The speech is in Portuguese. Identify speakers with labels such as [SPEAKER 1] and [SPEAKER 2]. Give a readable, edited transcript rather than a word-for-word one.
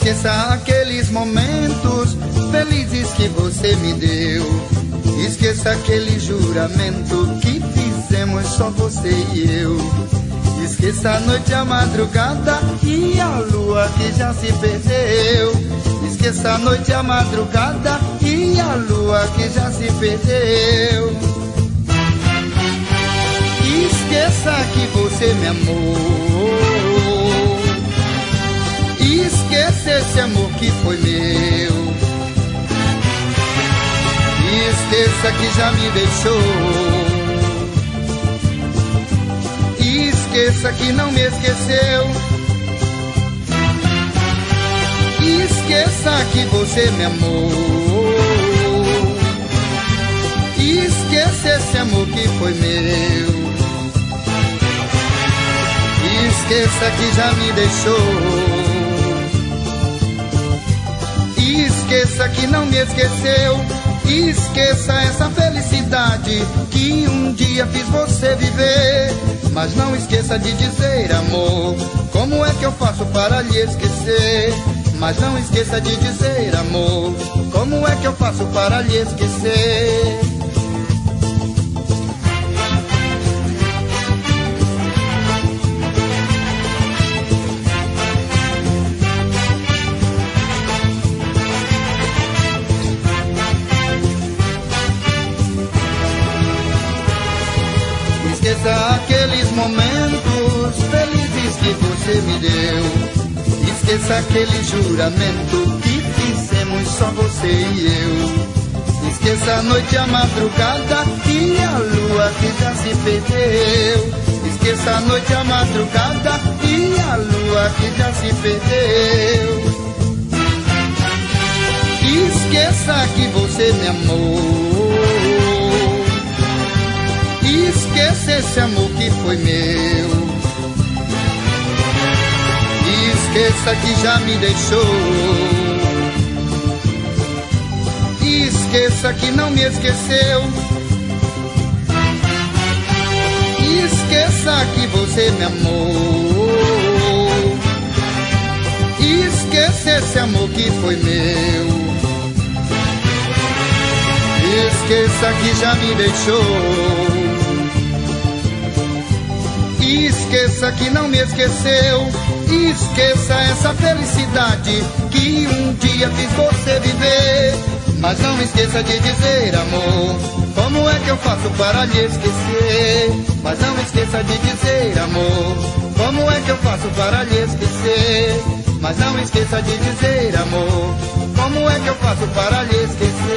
[SPEAKER 1] Esqueça aqueles momentos felizes que você me deu. Esqueça aquele juramento que fizemos só você e eu. Esqueça a noite, a madrugada e a lua que já se perdeu. Esqueça a noite, a madrugada e a lua que já se perdeu. Esqueça que você me amou. Esqueça esse amor que foi meu. Esqueça que já me deixou. Esqueça que não me esqueceu. Esqueça que você me amou. Esqueça esse amor que foi meu. Esqueça que já me deixou. Esqueça que não me esqueceu. Esqueça essa felicidade que um dia fiz você viver. Mas não esqueça de dizer, amor, como é que eu faço para lhe esquecer? Mas não esqueça de dizer, amor, como é que eu faço para lhe esquecer? Esqueça aqueles momentos felizes que você me deu. Esqueça aquele juramento que fizemos só você e eu. Esqueça a noite, a madrugada e a lua que já se perdeu. Esqueça a noite, a madrugada e a lua que já se perdeu. Esqueça que você me amou. Esqueça esse amor que foi meu. Esqueça que já me deixou. Esqueça que não me esqueceu. Esqueça que você me amou. Esqueça esse amor que foi meu. Esqueça que já me deixou. Esqueça que não me esqueceu. Esqueça essa felicidade que um dia fiz você viver. Mas não esqueça de dizer, amor, como é que eu faço para lhe esquecer? Mas não esqueça de dizer, amor, como é que eu faço para lhe esquecer? Mas não esqueça de dizer, amor, como é que eu faço para lhe esquecer?